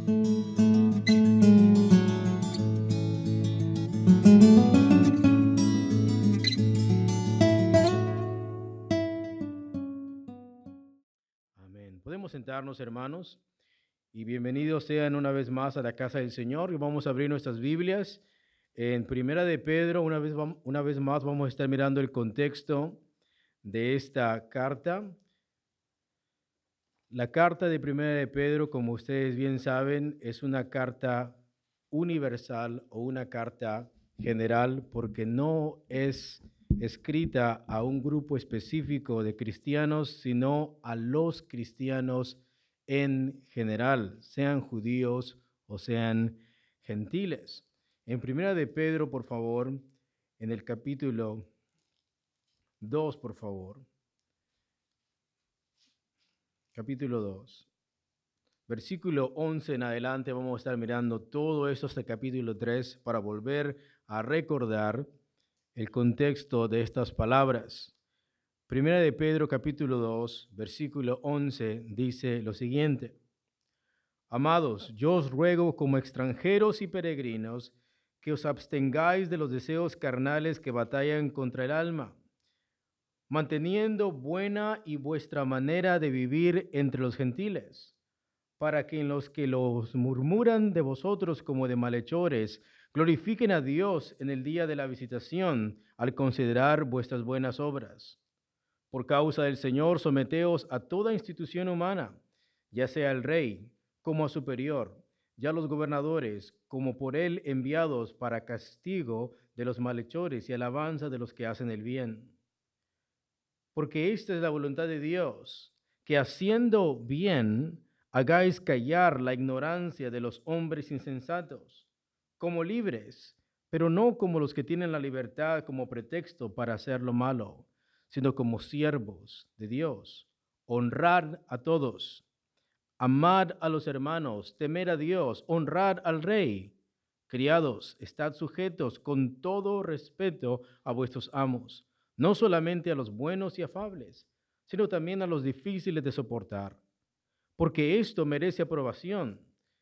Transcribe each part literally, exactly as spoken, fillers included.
Amén. Podemos sentarnos, hermanos, y bienvenidos sean una vez más a la casa del Señor. Y vamos a abrir nuestras Biblias en Primera de Pedro. Una vez, vam- una vez más vamos a estar mirando el contexto de esta carta. La carta de Primera de Pedro, como ustedes bien saben, es una carta universal o una carta general porque no es escrita a un grupo específico de cristianos, sino a los cristianos en general, sean judíos o sean gentiles. En Primera de Pedro, por favor, en el capítulo dos, por favor, capítulo dos. Versículo once en adelante vamos a estar mirando todo esto hasta el capítulo tres para volver a recordar el contexto de estas palabras. Primera de Pedro capítulo dos, versículo once dice lo siguiente: Amados, yo os ruego como extranjeros y peregrinos que os abstengáis de los deseos carnales que batallan contra el alma, manteniendo buena y vuestra manera de vivir entre los gentiles, para que en los que los murmuran de vosotros como de malhechores, glorifiquen a Dios en el día de la visitación, al considerar vuestras buenas obras. Por causa del Señor, someteos a toda institución humana, ya sea el rey como a superior, ya los gobernadores como por él enviados para castigo de los malhechores y alabanza de los que hacen el bien. Porque esta es la voluntad de Dios, que haciendo bien hagáis callar la ignorancia de los hombres insensatos, como libres, pero no como los que tienen la libertad como pretexto para hacer lo malo, sino como siervos de Dios. Honrad a todos, amad a los hermanos, temed a Dios, honrad al rey. Criados, estad sujetos con todo respeto a vuestros amos, no solamente a los buenos y afables, sino también a los difíciles de soportar, porque esto merece aprobación.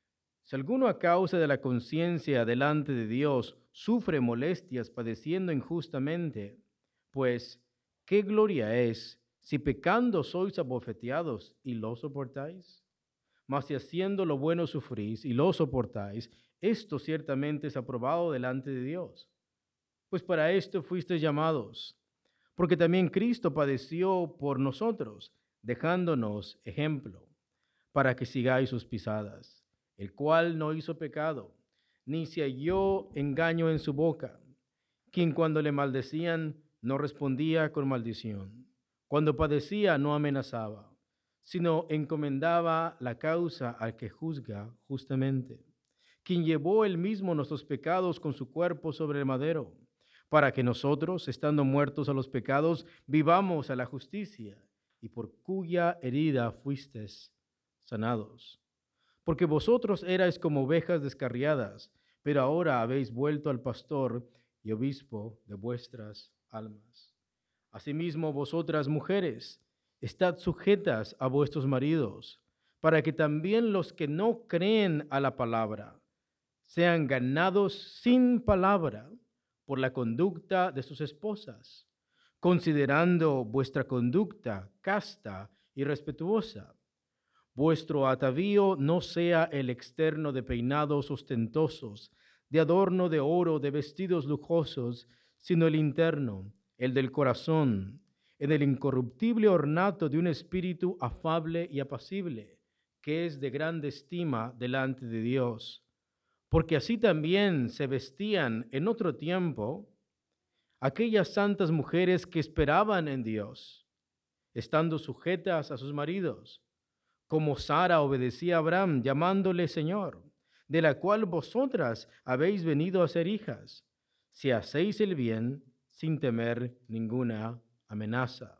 Si alguno a causa de la conciencia delante de Dios sufre molestias padeciendo injustamente, pues, ¿qué gloria es si pecando sois abofeteados y lo soportáis? Mas si haciendo lo bueno sufrís y lo soportáis, esto ciertamente es aprobado delante de Dios. Pues para esto fuisteis llamados, porque también Cristo padeció por nosotros, dejándonos ejemplo, para que sigáis sus pisadas, el cual no hizo pecado, ni se halló engaño en su boca, quien cuando le maldecían no respondía con maldición, cuando padecía no amenazaba, sino encomendaba la causa al que juzga justamente, quien llevó él mismo nuestros pecados con su cuerpo sobre el madero, para que nosotros, estando muertos a los pecados, vivamos a la justicia, y por cuya herida fuisteis sanados. Porque vosotros erais como ovejas descarriadas, pero ahora habéis vuelto al pastor y obispo de vuestras almas. Asimismo, vosotras mujeres, estad sujetas a vuestros maridos, para que también los que no creen a la palabra sean ganados sin palabra por la conducta de sus esposas, considerando vuestra conducta casta y respetuosa. Vuestro atavío no sea el externo de peinados ostentosos, de adorno de oro, de vestidos lujosos, sino el interno, el del corazón, en el incorruptible ornato de un espíritu afable y apacible, que es de grande estima delante de Dios. Porque así también se vestían en otro tiempo aquellas santas mujeres que esperaban en Dios, estando sujetas a sus maridos, como Sara obedecía a Abraham, llamándole Señor, de la cual vosotras habéis venido a ser hijas, si hacéis el bien sin temer ninguna amenaza.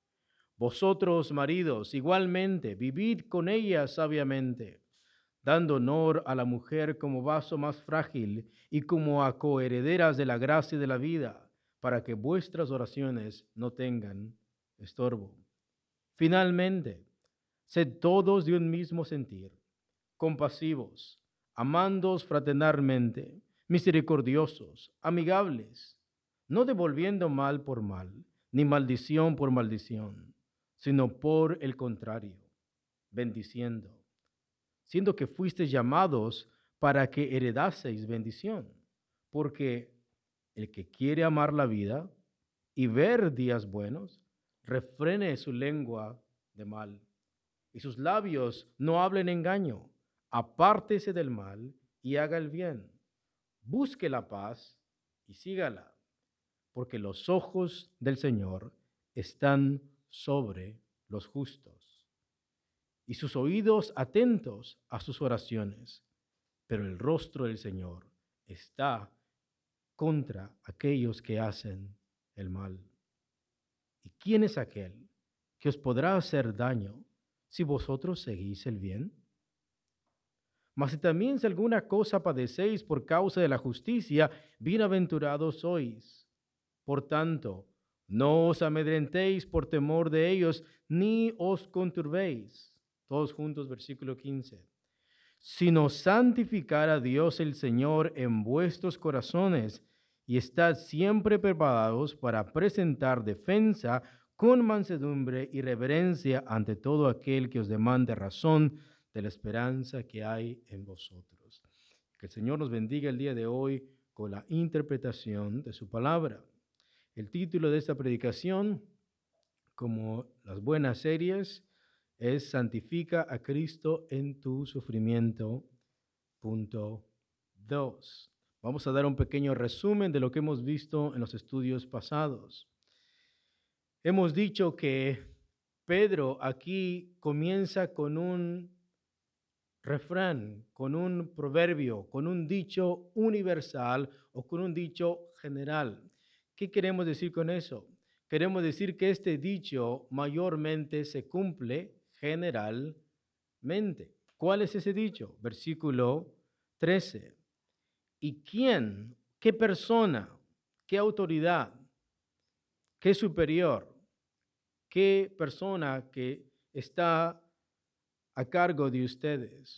Vosotros, maridos, igualmente, vivid con ella sabiamente, dando honor a la mujer como vaso más frágil y como a coherederas de la gracia de la vida, para que vuestras oraciones no tengan estorbo. Finalmente, sed todos de un mismo sentir, compasivos, amándoos fraternalmente, misericordiosos, amigables, no devolviendo mal por mal, ni maldición por maldición, sino por el contrario, bendiciendo, siendo que fuisteis llamados para que heredaseis bendición, porque el que quiere amar la vida y ver días buenos, refrene su lengua de mal, y sus labios no hablen engaño. Apártese del mal y haga el bien. Busque la paz y sígala, porque los ojos del Señor están sobre los justos, y sus oídos atentos a sus oraciones, pero el rostro del Señor está contra aquellos que hacen el mal. ¿Y quién es aquel que os podrá hacer daño si vosotros seguís el bien? Mas si también si alguna cosa padecéis por causa de la justicia, bienaventurados sois. Por tanto, no os amedrentéis por temor de ellos, ni os conturbéis. Todos juntos, versículo quince. Sino santificar a Dios el Señor en vuestros corazones, y estad siempre preparados para presentar defensa con mansedumbre y reverencia ante todo aquel que os demande razón de la esperanza que hay en vosotros. Que el Señor nos bendiga el día de hoy con la interpretación de su palabra. El título de esta predicación, como las buenas series, es Santifica a Cristo en tu sufrimiento. Punto dos. Vamos a dar un pequeño resumen de lo que hemos visto en los estudios pasados. Hemos dicho que Pedro aquí comienza con un refrán, con un proverbio, con un dicho universal o con un dicho general. ¿Qué queremos decir con eso? Queremos decir que este dicho mayormente se cumple generalmente. ¿Cuál es ese dicho? Versículo trece. ¿Y quién, qué persona, qué autoridad, qué superior, qué persona que está a cargo de ustedes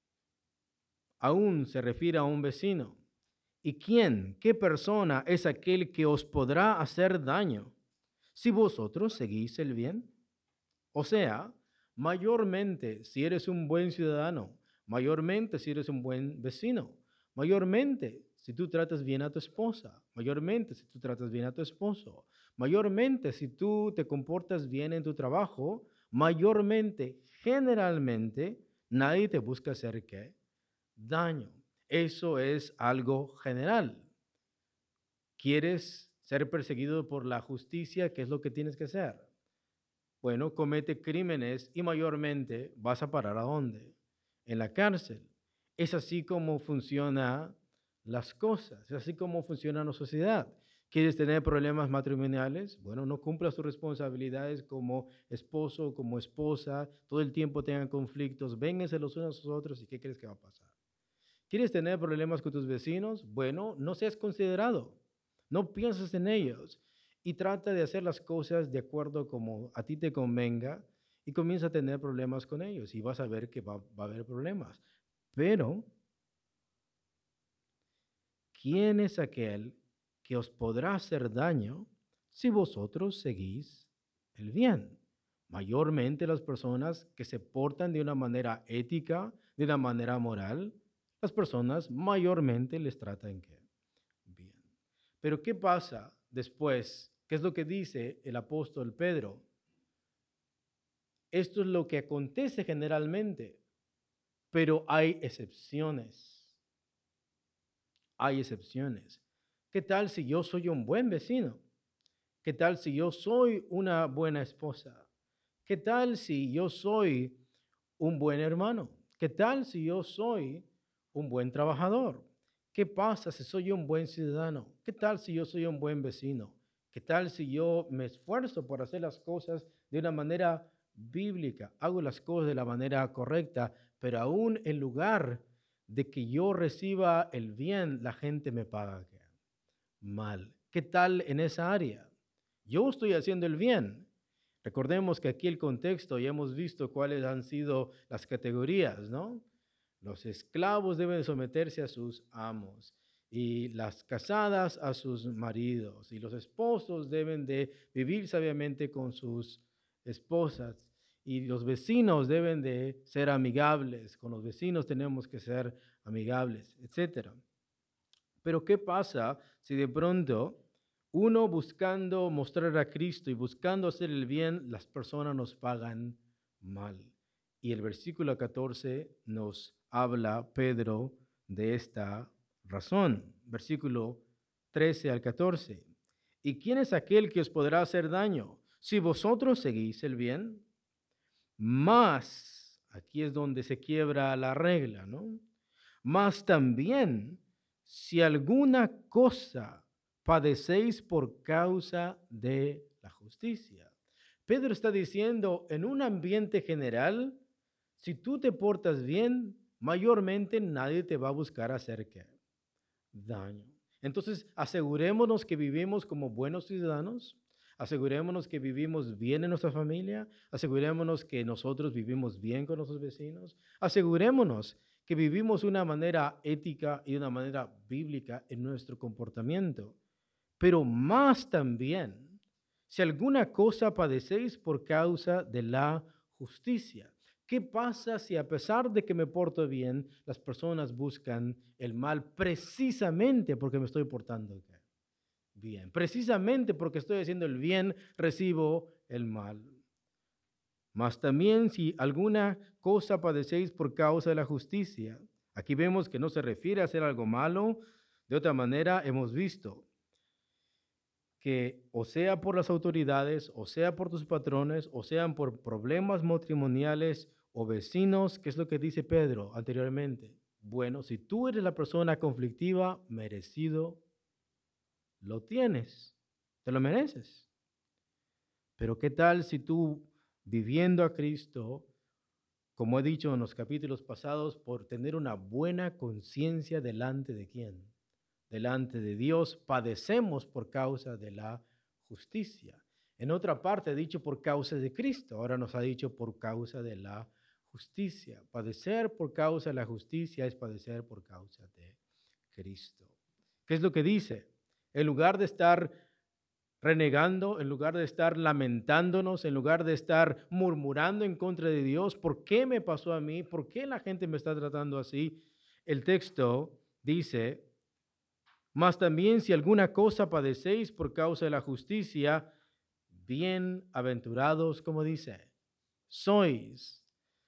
aún se refiere a un vecino? ¿Y quién, qué persona es aquel que os podrá hacer daño si vosotros seguís el bien? O sea, mayormente si eres un buen ciudadano, mayormente si eres un buen vecino, mayormente si tú tratas bien a tu esposa, mayormente si tú tratas bien a tu esposo, mayormente si tú te comportas bien en tu trabajo, mayormente, generalmente, nadie te busca hacer ¿qué? Daño. Eso es algo general. ¿Quieres ser perseguido por la justicia? ¿Qué es lo que tienes que hacer? Bueno, comete crímenes y mayormente vas a parar ¿a dónde? En la cárcel. Es así como funcionan las cosas, es así como funciona la sociedad. ¿Quieres tener problemas matrimoniales? Bueno, no cumplas tus responsabilidades como esposo, como esposa, todo el tiempo tengan conflictos, vénganse los unos a los otros y ¿qué crees que va a pasar? ¿Quieres tener problemas con tus vecinos? Bueno, no seas considerado, no pienses en ellos y trata de hacer las cosas de acuerdo como a ti te convenga y comienza a tener problemas con ellos y vas a ver que va, va a haber problemas. Pero, ¿quién es aquel que os podrá hacer daño si vosotros seguís el bien? Mayormente las personas que se portan de una manera ética, de una manera moral, las personas mayormente les tratan ¿qué? Bien. Pero ¿qué pasa después? ¿Qué es lo que dice el apóstol Pedro? Esto es lo que acontece generalmente, pero hay excepciones. Hay excepciones. ¿Qué tal si yo soy un buen vecino? ¿Qué tal si yo soy una buena esposa? ¿Qué tal si yo soy un buen hermano? ¿Qué tal si yo soy un buen trabajador? ¿Qué pasa si soy un buen ciudadano? ¿Qué tal si yo soy un buen vecino? ¿Qué tal si yo me esfuerzo por hacer las cosas de una manera bíblica? Hago las cosas de la manera correcta, pero aún en lugar de que yo reciba el bien, la gente me paga ¿qué? Mal. ¿Qué tal en esa área? Yo estoy haciendo el bien. Recordemos que aquí el contexto ya hemos visto cuáles han sido las categorías, ¿no? Los esclavos deben someterse a sus amos y las casadas a sus maridos y los esposos deben de vivir sabiamente con sus esposas y los vecinos deben de ser amigables, con los vecinos tenemos que ser amigables, etcétera. Pero ¿qué pasa si de pronto uno buscando mostrar a Cristo y buscando hacer el bien, las personas nos pagan mal? Y el versículo catorce nos habla Pedro de esta razón. Versículo trece al catorce. ¿Y quién es aquel que os podrá hacer daño si vosotros seguís el bien? Más, aquí es donde se quiebra la regla, ¿no? Más también, si alguna cosa padecéis por causa de la justicia. Pedro está diciendo, en un ambiente general, si tú te portas bien, mayormente nadie te va a buscar hacer ¿qué? Daño. Entonces, asegurémonos que vivimos como buenos ciudadanos, asegurémonos que vivimos bien en nuestra familia, asegurémonos que nosotros vivimos bien con nuestros vecinos, asegurémonos que vivimos de una manera ética y de una manera bíblica en nuestro comportamiento. Pero más también, si alguna cosa padecéis por causa de la justicia. ¿Qué pasa si a pesar de que me porto bien, las personas buscan el mal precisamente porque me estoy portando bien? Precisamente porque estoy haciendo el bien, recibo el mal. Mas también si alguna cosa padecéis por causa de la justicia. Aquí vemos que no se refiere a hacer algo malo. De otra manera, hemos visto que o sea por las autoridades, o sea por tus patrones, o sean por problemas matrimoniales o vecinos, ¿qué es lo que dice Pedro anteriormente? Bueno, si tú eres la persona conflictiva, merecido lo tienes, te lo mereces. Pero ¿qué tal si tú, viviendo a Cristo, como he dicho en los capítulos pasados, por tener una buena conciencia delante de quién? Delante de Dios, padecemos por causa de la justicia. En otra parte ha dicho por causa de Cristo, ahora nos ha dicho por causa de la justicia. Padecer por causa de la justicia es padecer por causa de Cristo. ¿Qué es lo que dice? En lugar de estar renegando, en lugar de estar lamentándonos, en lugar de estar murmurando en contra de Dios, ¿por qué me pasó a mí? ¿Por qué la gente me está tratando así? El texto dice, mas también si alguna cosa padecéis por causa de la justicia, bienaventurados, como dice, sois.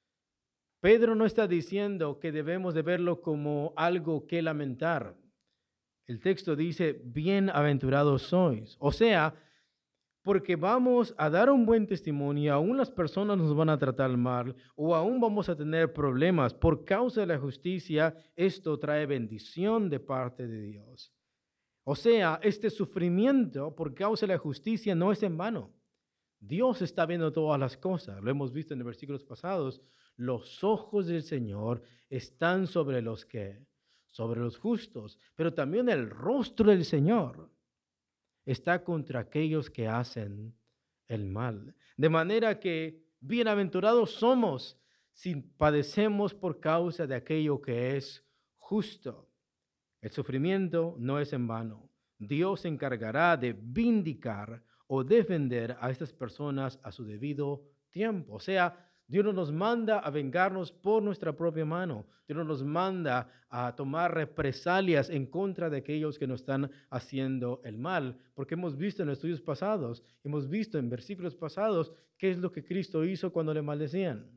Pedro no está diciendo que debemos de verlo como algo que lamentar. El texto dice, bienaventurados sois. O sea, porque vamos a dar un buen testimonio, aún las personas nos van a tratar mal o aún vamos a tener problemas por causa de la justicia, esto trae bendición de parte de Dios. O sea, este sufrimiento por causa de la justicia no es en vano. Dios está viendo todas las cosas. Lo hemos visto en los versículos pasados. Los ojos del Señor están sobre los que, sobre los justos, pero también el rostro del Señor está contra aquellos que hacen el mal. De manera que bienaventurados somos si padecemos por causa de aquello que es justo. El sufrimiento no es en vano. Dios se encargará de vindicar o defender a estas personas a su debido tiempo. O sea, Dios no nos manda a vengarnos por nuestra propia mano. Dios no nos manda a tomar represalias en contra de aquellos que nos están haciendo el mal. Porque hemos visto en estudios pasados, hemos visto en versículos pasados, qué es lo que Cristo hizo cuando le maldecían.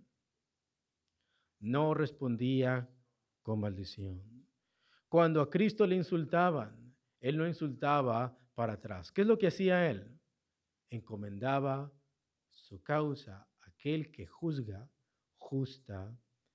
No respondía con maldición. Cuando a Cristo le insultaban, Él no insultaba para atrás. ¿Qué es lo que hacía Él? Encomendaba su causa a aquel que juzga justamente.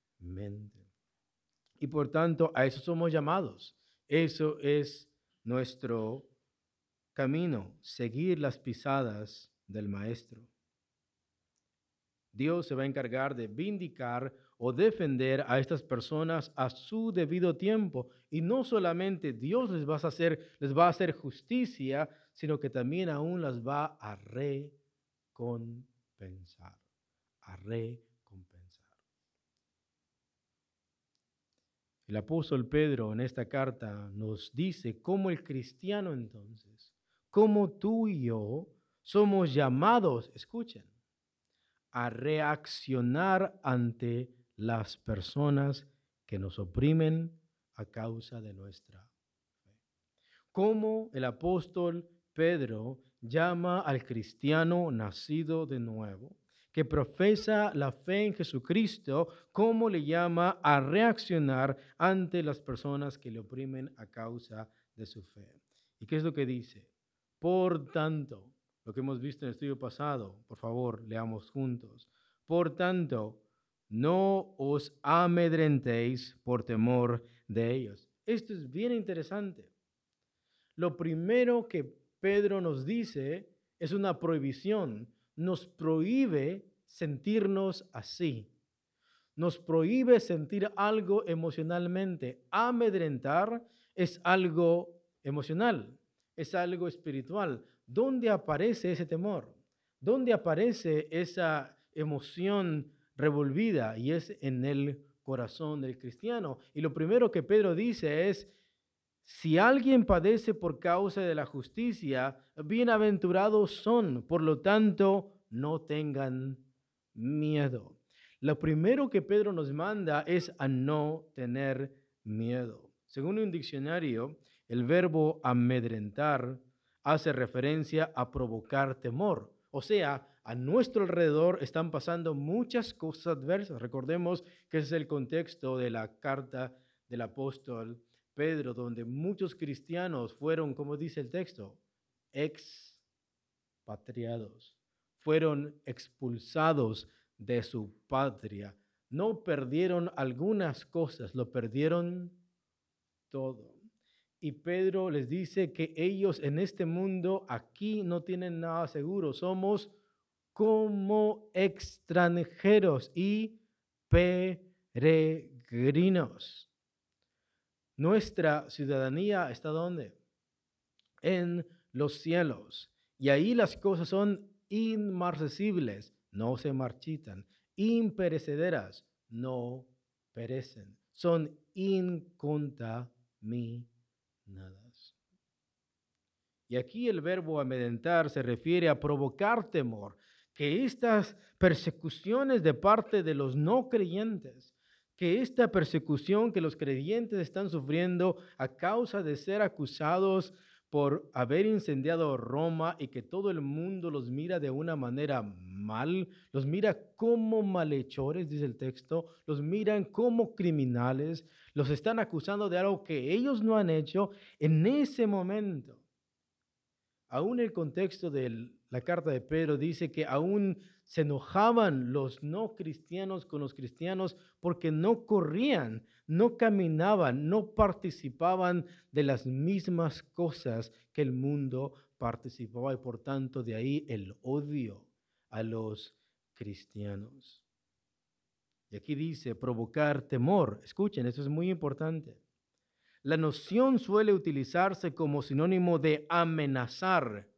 Y por tanto, a eso somos llamados. Eso es nuestro camino, seguir las pisadas del Maestro. Dios se va a encargar de vindicar o defender a estas personas a su debido tiempo. Y no solamente Dios les va a hacer, les va a hacer justicia, sino que también aún las va a recompensar. A recompensar. El apóstol Pedro en esta carta nos dice cómo el cristiano entonces, cómo tú y yo somos llamados, escuchen, a reaccionar ante las personas que nos oprimen a causa de nuestra fe. Cómo el apóstol Pedro llama al cristiano nacido de nuevo, que profesa la fe en Jesucristo, cómo le llama a reaccionar ante las personas que le oprimen a causa de su fe. ¿Y qué es lo que dice? Por tanto, lo que hemos visto en el estudio pasado, por favor, leamos juntos. Por tanto, no os amedrentéis por temor de ellos. Esto es bien interesante. Lo primero que Pedro nos dice es una prohibición. Nos prohíbe sentirnos así. Nos prohíbe sentir algo emocionalmente. Amedrentar es algo emocional, es algo espiritual. ¿Dónde aparece ese temor? ¿Dónde aparece esa emoción revolvida? Y es en el corazón del cristiano. Y lo primero que Pedro dice es, si alguien padece por causa de la justicia, bienaventurados son. Por lo tanto, no tengan miedo. Lo primero que Pedro nos manda es a no tener miedo. Según un diccionario, el verbo amedrentar hace referencia a provocar temor. O sea, a nuestro alrededor están pasando muchas cosas adversas. Recordemos que ese es el contexto de la carta del apóstol Pedro, donde muchos cristianos fueron, como dice el texto, expatriados, fueron expulsados de su patria. No perdieron algunas cosas, lo perdieron todo. Y Pedro les dice que ellos en este mundo aquí no tienen nada seguro. Somos como extranjeros y peregrinos. Nuestra ciudadanía está ¿dónde? En los cielos. Y ahí las cosas son inmarcesibles, no se marchitan, imperecederas, no perecen, son incontaminadas. Y aquí el verbo amedrentar se refiere a provocar temor, que estas persecuciones de parte de los no creyentes, que esta persecución que los creyentes están sufriendo a causa de ser acusados por haber incendiado Roma y que todo el mundo los mira de una manera mal, los mira como malhechores, dice el texto, los miran como criminales, los están acusando de algo que ellos no han hecho. En ese momento, aún el contexto de la carta de Pedro dice que aún se enojaban los no cristianos con los cristianos porque no corrían, no caminaban, no participaban de las mismas cosas que el mundo participaba, y por tanto de ahí el odio a los cristianos. Y aquí dice provocar temor. Escuchen, esto es muy importante. La noción suele utilizarse como sinónimo de amenazar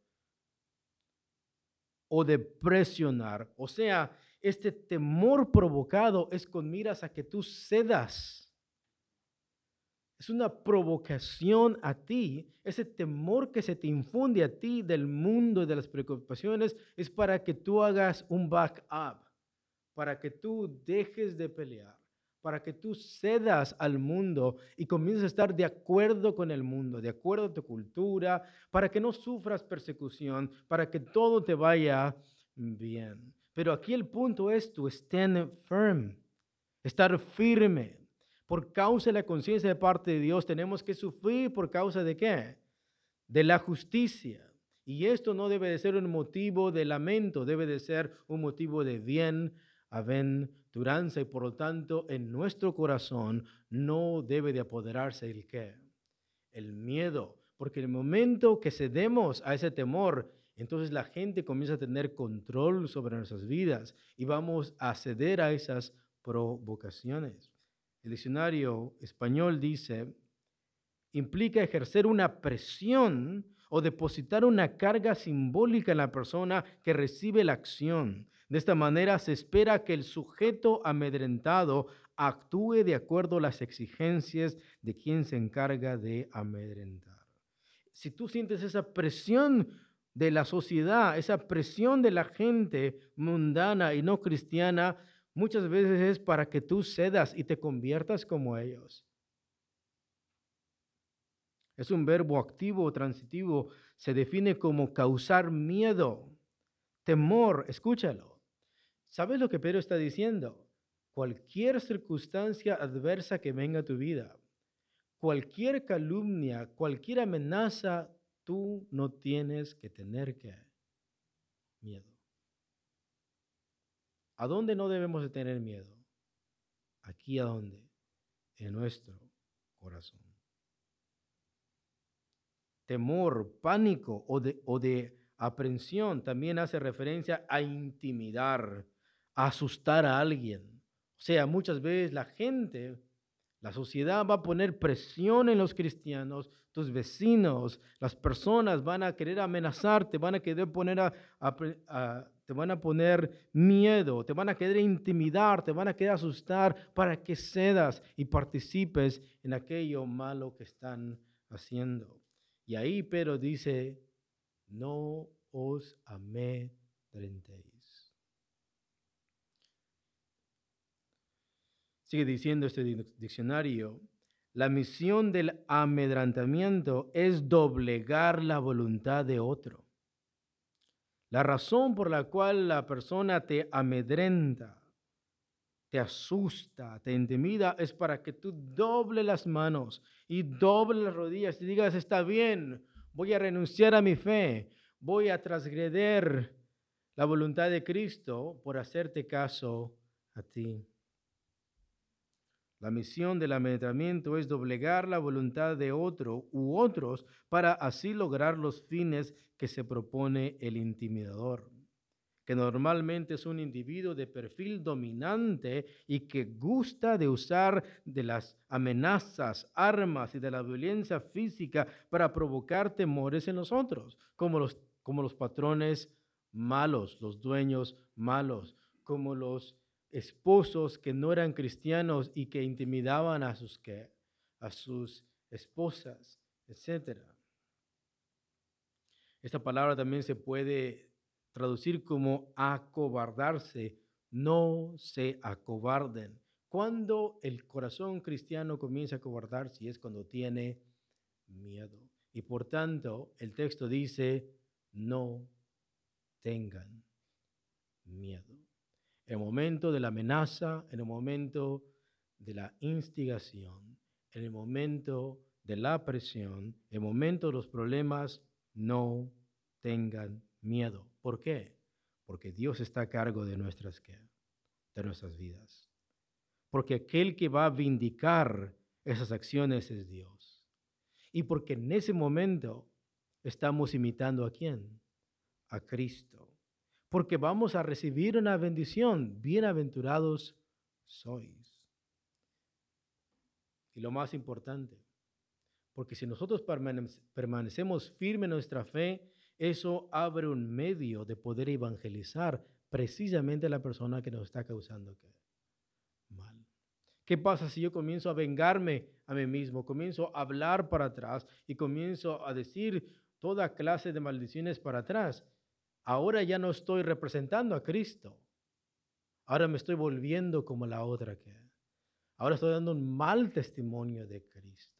o de presionar. O sea, este temor provocado es con miras a que tú cedas. Es una provocación a ti. Ese temor que se te infunde a ti del mundo y de las preocupaciones es para que tú hagas un backup, para que tú dejes de pelear, para que tú cedas al mundo y comiences a estar de acuerdo con el mundo, de acuerdo a tu cultura, para que no sufras persecución, para que todo te vaya bien. Pero aquí el punto es tu stand firm, estar firme. Por causa de la conciencia de parte de Dios tenemos que sufrir por causa de ¿qué? De la justicia. Y esto no debe de ser un motivo de lamento, debe de ser un motivo de bienaventuranza, y por lo tanto en nuestro corazón no debe de apoderarse el ¿qué? El miedo, porque en el momento que cedemos a ese temor, entonces la gente comienza a tener control sobre nuestras vidas y vamos a ceder a esas provocaciones. El diccionario español dice, implica ejercer una presión o depositar una carga simbólica en la persona que recibe la acción. De esta manera se espera que el sujeto amedrentado actúe de acuerdo a las exigencias de quien se encarga de amedrentar. Si tú sientes esa presión de la sociedad, esa presión de la gente mundana y no cristiana, muchas veces es para que tú cedas y te conviertas como ellos. Es un verbo activo o transitivo, se define como causar miedo, temor, escúchalo. ¿Sabes lo que Pedro está diciendo? Cualquier circunstancia adversa que venga a tu vida, cualquier calumnia, cualquier amenaza, tú no tienes que tener que miedo. ¿A dónde no debemos de tener miedo? Aquí a dónde? En nuestro corazón. Temor, pánico o de, o de aprensión también hace referencia a intimidar, a asustar a alguien. O sea, muchas veces la gente, la sociedad va a poner presión en los cristianos, tus vecinos, las personas van a querer amenazarte, van a querer poner a, a, a, te van a poner miedo, te van a querer intimidar, te van a querer asustar para que cedas y participes en aquello malo que están haciendo. Y ahí Pedro dice, no os amedrentéis. Sigue diciendo este diccionario, la misión del amedrentamiento es doblegar la voluntad de otro. La razón por la cual la persona te amedrenta, te asusta, te intimida, es para que tú doble las manos y doble las rodillas y digas, está bien, voy a renunciar a mi fe, voy a transgredir la voluntad de Cristo por hacerte caso a ti. La misión del amedrentamiento es doblegar la voluntad de otro u otros para así lograr los fines que se propone el intimidador, que normalmente es un individuo de perfil dominante y que gusta de usar de las amenazas, armas y de la violencia física para provocar temores en los otros, como los, como los patrones malos, los dueños malos, como los esposos que no eran cristianos y que intimidaban a sus, ¿qué? a sus esposas, etcétera. Esta palabra también se puede traducir como acobardarse. No se acobarden. Cuando el corazón cristiano comienza a acobardarse es cuando tiene miedo. Y por tanto, el texto dice, no tengan miedo. En el momento de la amenaza, en el momento de la instigación, en el momento de la presión, en el momento de los problemas, no tengan miedo. ¿Por qué? Porque Dios está a cargo de nuestras, de nuestras vidas. Porque aquel que va a vindicar esas acciones es Dios. Y porque en ese momento estamos imitando ¿a quién? A Cristo. Porque vamos a recibir una bendición. Bienaventurados sois. Y lo más importante, porque si nosotros permanecemos firmes en nuestra fe, eso abre un medio de poder evangelizar precisamente a la persona que nos está causando mal. ¿Qué pasa si yo comienzo a vengarme a mí mismo, comienzo a hablar para atrás y comienzo a decir toda clase de maldiciones para atrás? Ahora ya no estoy representando a Cristo. Ahora me estoy volviendo como la otra que. Ahora estoy dando un mal testimonio de Cristo.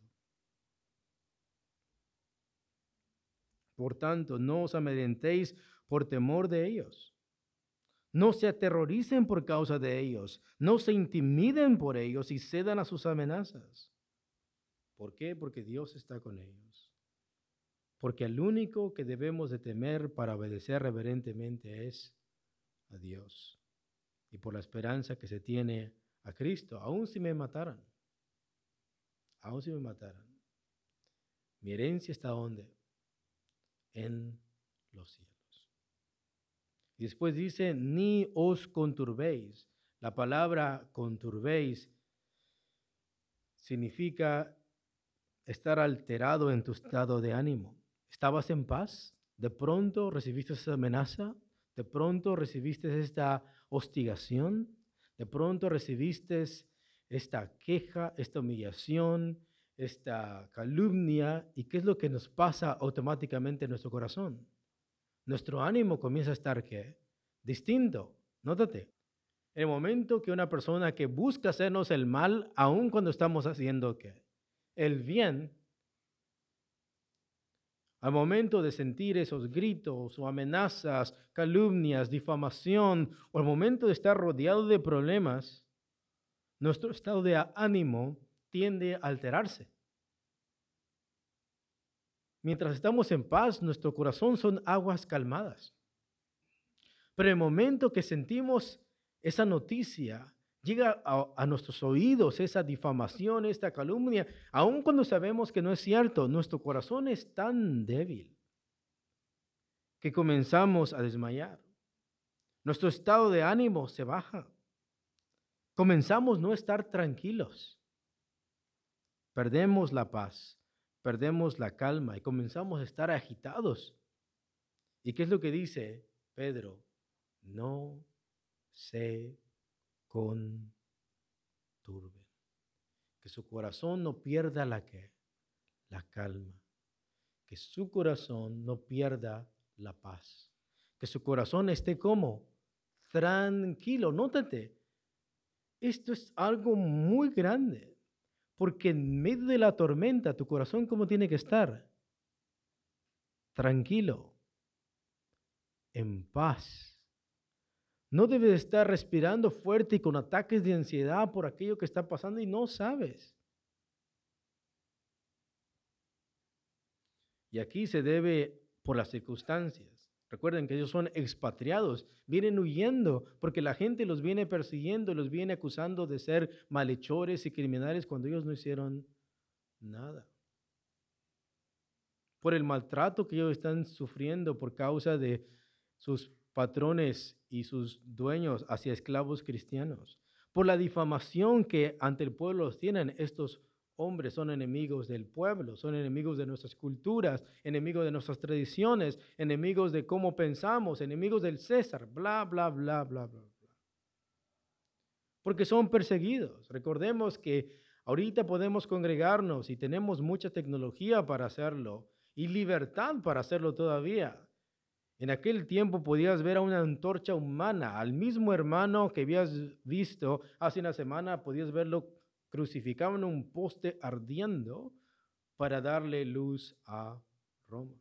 Por tanto, no os amedrentéis por temor de ellos. No se aterroricen por causa de ellos. No se intimiden por ellos y cedan a sus amenazas. ¿Por qué? Porque Dios está con ellos. Porque el único que debemos de temer para obedecer reverentemente es a Dios. Y por la esperanza que se tiene a Cristo, aun si me mataran. Aun si me mataran. Mi herencia está ¿dónde? En los cielos. Y después dice, ni os conturbéis. La palabra conturbéis significa estar alterado en tu estado de ánimo. ¿Estabas en paz? ¿De pronto recibiste esa amenaza? ¿De pronto recibiste esta hostigación? ¿De pronto recibiste esta queja, esta humillación, esta calumnia. ¿Y qué es lo que nos pasa automáticamente en nuestro corazón? Nuestro ánimo comienza a estar, ¿qué? Distinto. Nótate. En el momento que una persona que busca hacernos el mal, aun cuando estamos haciendo, ¿qué? El bien, al momento de sentir esos gritos o amenazas, calumnias, difamación, o al momento de estar rodeado de problemas, nuestro estado de ánimo tiende a alterarse. Mientras estamos en paz, nuestro corazón son aguas calmadas. Pero en el momento que sentimos esa noticia, llega a, a nuestros oídos esa difamación, esta calumnia, aun cuando sabemos que no es cierto, nuestro corazón es tan débil que comenzamos a desmayar. Nuestro estado de ánimo se baja. Comenzamos a no estar tranquilos. Perdemos la paz, perdemos la calma y comenzamos a estar agitados. ¿Y qué es lo que dice Pedro? No se conturben. Que su corazón no pierda la que la calma. Que su corazón no pierda la paz. Que su corazón esté como tranquilo. Nótate, esto es algo muy grande, porque en medio de la tormenta, tu corazón, ¿cómo tiene que estar? Tranquilo, en paz. No debes estar respirando fuerte y con ataques de ansiedad por aquello que está pasando y no sabes. Y aquí se debe por las circunstancias. Recuerden que ellos son expatriados, vienen huyendo porque la gente los viene persiguiendo, los viene acusando de ser malhechores y criminales cuando ellos no hicieron nada. Por el maltrato que ellos están sufriendo por causa de sus patrones y sus dueños hacia esclavos cristianos. Por la difamación que ante el pueblo los tienen. Estos hombres son enemigos del pueblo, son enemigos de nuestras culturas, enemigos de nuestras tradiciones, enemigos de cómo pensamos, enemigos del César, bla, bla, bla, bla, bla, bla. Porque son perseguidos. Recordemos que ahorita podemos congregarnos y tenemos mucha tecnología para hacerlo y libertad para hacerlo todavía. En aquel tiempo podías ver a una antorcha humana, al mismo hermano que habías visto hace una semana, podías verlo crucificado en un poste ardiendo para darle luz a Roma.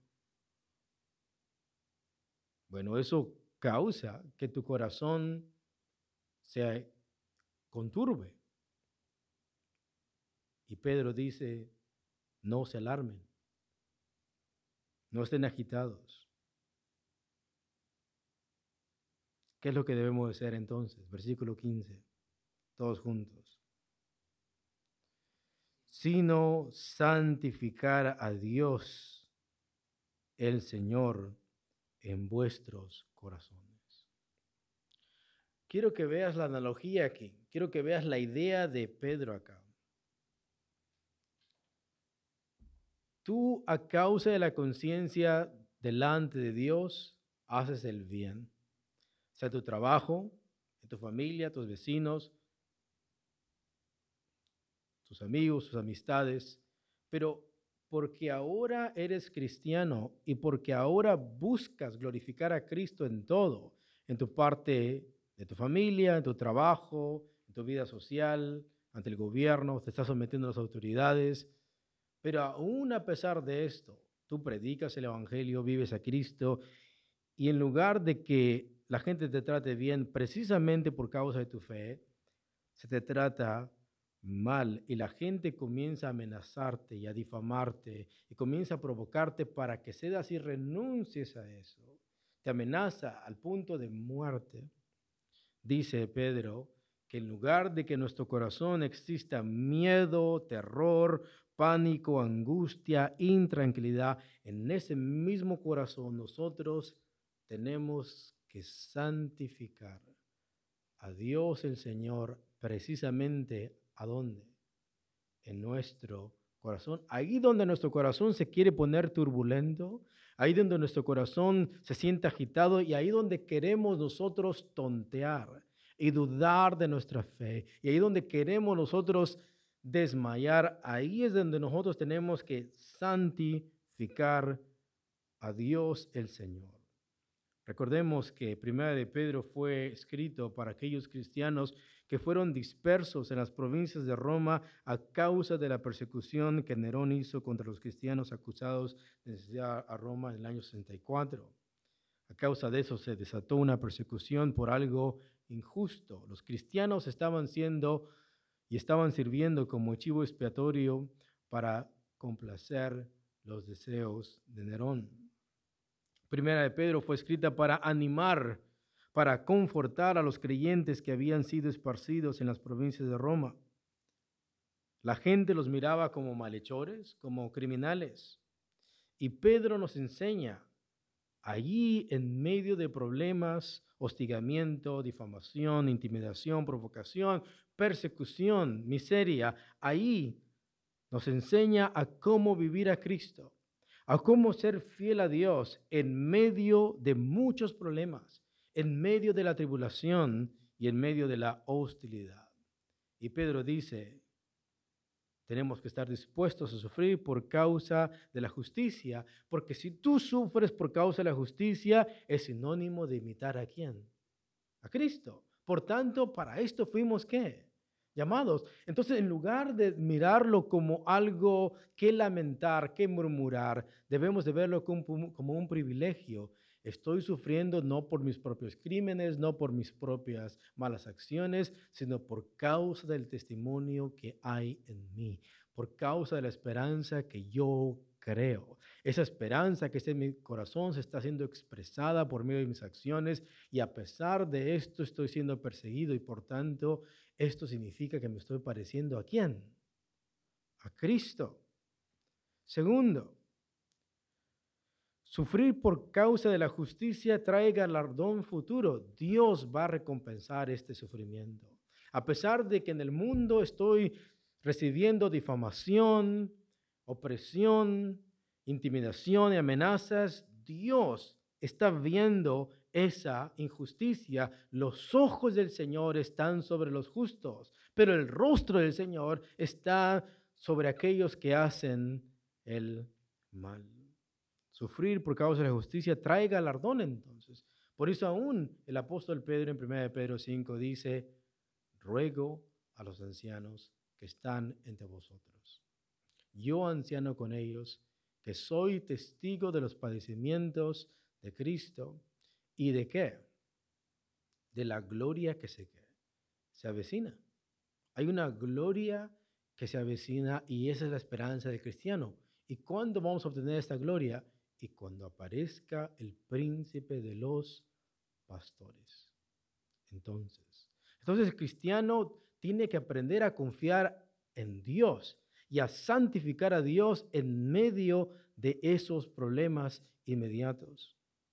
Bueno, eso causa que tu corazón se conturbe. Y Pedro dice, no se alarmen, no estén agitados. ¿Qué es lo que debemos hacer entonces? Versículo quince, todos juntos. Sino santificar a Dios, el Señor, en vuestros corazones. Quiero que veas la analogía aquí. Quiero que veas la idea de Pedro acá. Tú, a causa de la conciencia delante de Dios, haces el bien. Sea tu trabajo, tu familia, tus vecinos, tus amigos, tus amistades, pero porque ahora eres cristiano y porque ahora buscas glorificar a Cristo en todo, en tu parte de tu familia, en tu trabajo, en tu vida social, ante el gobierno, te estás sometiendo a las autoridades, pero aún a pesar de esto, tú predicas el Evangelio, vives a Cristo y en lugar de que la gente te trate bien precisamente por causa de tu fe, se te trata mal y la gente comienza a amenazarte y a difamarte y comienza a provocarte para que cedas y renuncies a eso. Te amenaza al punto de muerte. Dice Pedro que en lugar de que en nuestro corazón exista miedo, terror, pánico, angustia, intranquilidad, en ese mismo corazón nosotros tenemos que santificar a Dios el Señor precisamente ¿a dónde? En nuestro corazón. Ahí donde nuestro corazón se quiere poner turbulento, ahí donde nuestro corazón se siente agitado y ahí donde queremos nosotros tontear. y dudar de nuestra fe. Y ahí donde queremos nosotros desmayar, ahí es donde nosotros tenemos que santificar a Dios el Señor. Recordemos que Primera de Pedro fue escrito para aquellos cristianos que fueron dispersos en las provincias de Roma a causa de la persecución que Nerón hizo contra los cristianos acusados de asediar a Roma en el año sesenta y cuatro. A causa de eso se desató una persecución por algo injusto. Los cristianos estaban siendo y estaban sirviendo como chivo expiatorio para complacer los deseos de Nerón. Primera de Pedro fue escrita para animar, para confortar a los creyentes que habían sido esparcidos en las provincias de Roma. La gente los miraba como malhechores, como criminales. Y Pedro nos enseña, allí en medio de problemas, hostigamiento, difamación, intimidación, provocación, persecución, miseria, ahí nos enseña a cómo vivir a Cristo, a cómo ser fiel a Dios en medio de muchos problemas, en medio de la tribulación y en medio de la hostilidad. Y Pedro dice, tenemos que estar dispuestos a sufrir por causa de la justicia, porque si tú sufres por causa de la justicia, es sinónimo de imitar a quién? A Cristo. Por tanto, para esto fuimos, ¿qué? Llamados. Entonces, en lugar de mirarlo como algo que lamentar, que murmurar, debemos de verlo como, como un privilegio. Estoy sufriendo no por mis propios crímenes, no por mis propias malas acciones, sino por causa del testimonio que hay en mí, por causa de la esperanza que yo creo. Esa esperanza que está en mi corazón se está siendo expresada por medio de mis acciones y a pesar de esto estoy siendo perseguido y por tanto esto significa que me estoy pareciendo ¿a quién? A Cristo. Segundo, sufrir por causa de la justicia trae galardón futuro. Dios va a recompensar este sufrimiento. A pesar de que en el mundo estoy recibiendo difamación, opresión, intimidación y amenazas, Dios está viendo esa injusticia. Los ojos del Señor están sobre los justos, pero el rostro del Señor está sobre aquellos que hacen el mal. Sufrir por causa de la justicia trae galardón entonces. Por eso aún el apóstol Pedro en primera de Pedro cinco dice, ruego a los ancianos que están entre vosotros. Yo anciano con ellos, que soy testigo de los padecimientos de Cristo y de qué? De la gloria que se, se avecina. Hay una gloria que se avecina y esa es la esperanza del cristiano. ¿Y cuándo vamos a obtener esta gloria? Y cuando aparezca el príncipe de los pastores. Entonces, entonces el cristiano tiene que aprender a confiar en Dios y a santificar a Dios en medio de esos problemas inmediatos.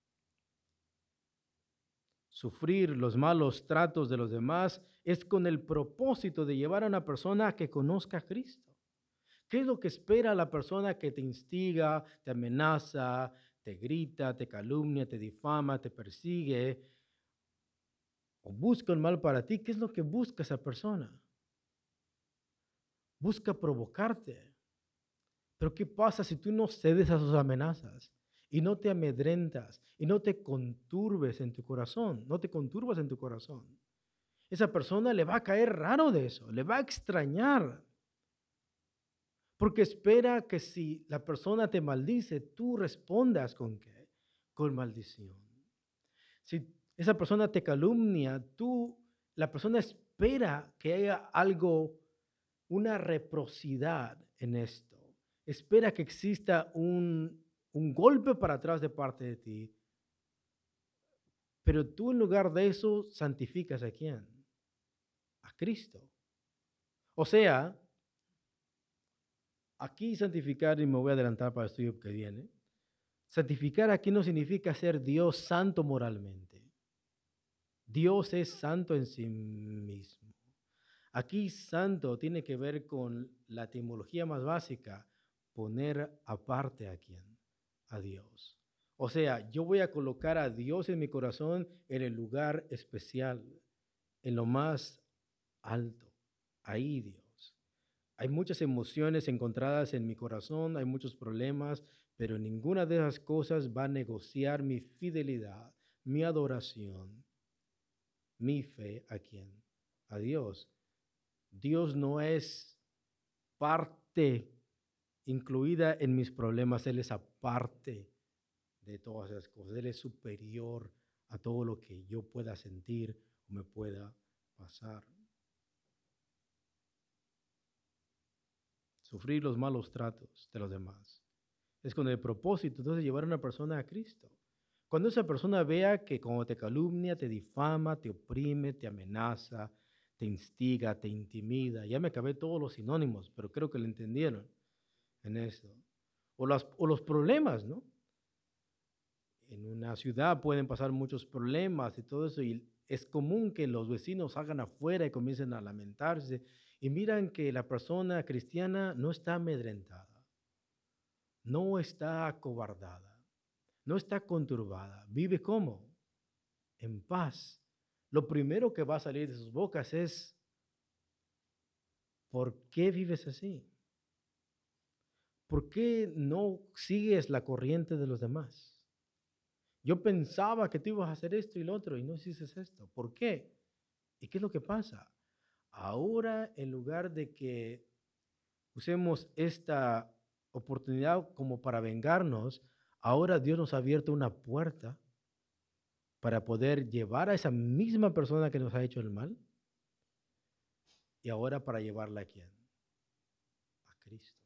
Sufrir los malos tratos de los demás es con el propósito de llevar a una persona a que conozca a Cristo. ¿Qué es lo que espera la persona que te instiga, te amenaza, te grita, te calumnia, te difama, te persigue o busca el mal para ti? ¿Qué es lo que busca esa persona? Busca provocarte. Pero ¿qué pasa si tú no cedes a sus amenazas y no te amedrentas y no te conturbes en tu corazón? No te conturbas en tu corazón. Esa persona le va a caer raro de eso, le va a extrañar. Porque espera que si la persona te maldice, tú respondas con qué? Con maldición. Si esa persona te calumnia, tú, la persona espera que haya algo, una reciprocidad en esto. Espera que exista un, un golpe para atrás de parte de ti. Pero tú en lugar de eso, santificas ¿a quién? A Cristo. O sea, aquí santificar, y me voy a adelantar para el estudio que viene, santificar aquí no significa ser Dios santo moralmente. Dios es santo en sí mismo. Aquí santo tiene que ver con la etimología más básica, poner aparte a quién, a Dios. O sea, yo voy a colocar a Dios en mi corazón en el lugar especial, en lo más alto. Ahí, Dios. Hay muchas emociones encontradas en mi corazón, hay muchos problemas, pero ninguna de esas cosas va a negociar mi fidelidad, mi adoración, mi fe a quién? A Dios. Dios no es parte incluida en mis problemas, Él es aparte de todas esas cosas. Él es superior a todo lo que yo pueda sentir o me pueda pasar. Sufrir los malos tratos de los demás es con el propósito entonces de llevar a una persona a Cristo. Cuando esa persona vea que como te calumnia, te difama, te oprime, te amenaza, te instiga, te intimida, ya me acabé todos los sinónimos, pero creo que lo entendieron en esto. O, las, o los problemas, ¿no? En una ciudad pueden pasar muchos problemas y todo eso, y es común que los vecinos salgan afuera y comiencen a lamentarse y miran que la persona cristiana no está amedrentada, no está acobardada, no está conturbada. ¿Vive cómo? En paz. Lo primero que va a salir de sus bocas es, ¿por qué vives así? ¿Por qué no sigues la corriente de los demás? Yo pensaba que tú ibas a hacer esto y lo otro y no hiciste esto. ¿Por qué? ¿Y qué es lo que pasa? Ahora, en lugar de que usemos esta oportunidad como para vengarnos, ahora Dios nos ha abierto una puerta para poder llevar a esa misma persona que nos ha hecho el mal y ahora para llevarla a quién? A Cristo.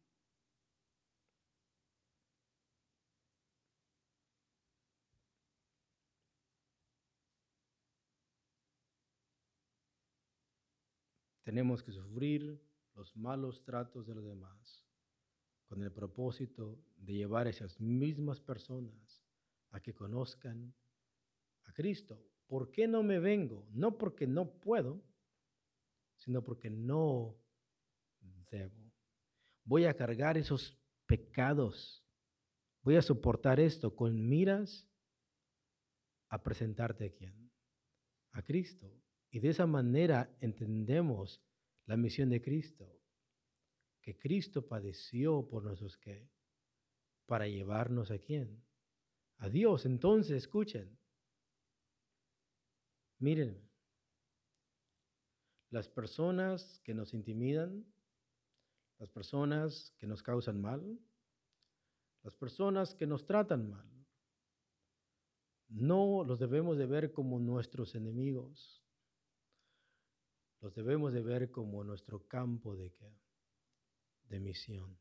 Tenemos que sufrir los malos tratos de los demás con el propósito de llevar a esas mismas personas a que conozcan a Cristo. ¿Por qué no me vengo? No porque no puedo, sino porque no debo. Voy a cargar esos pecados. Voy a soportar esto con miras a presentarte a quién? A Cristo. Y de esa manera entendemos la misión de Cristo, que Cristo padeció por nuestros qué, para llevarnos a quién? A Dios. Entonces, escuchen, miren, las personas que nos intimidan, las personas que nos causan mal, las personas que nos tratan mal, no los debemos de ver como nuestros enemigos, los debemos de ver como nuestro campo de qué, de misión.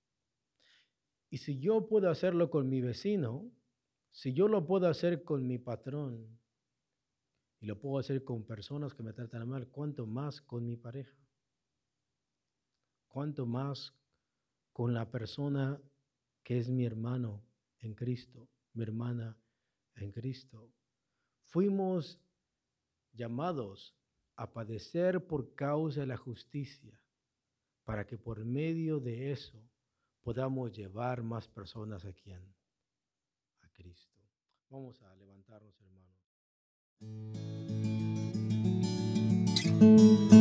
Y si yo puedo hacerlo con mi vecino, si yo lo puedo hacer con mi patrón y lo puedo hacer con personas que me tratan mal, ¿cuánto más con mi pareja? ¿Cuánto más con la persona que es mi hermano en Cristo, mi hermana en Cristo? Fuimos llamados a padecer por causa de la justicia, para que por medio de eso podamos llevar más personas a quién, a Cristo. Vamos a levantarnos, hermanos.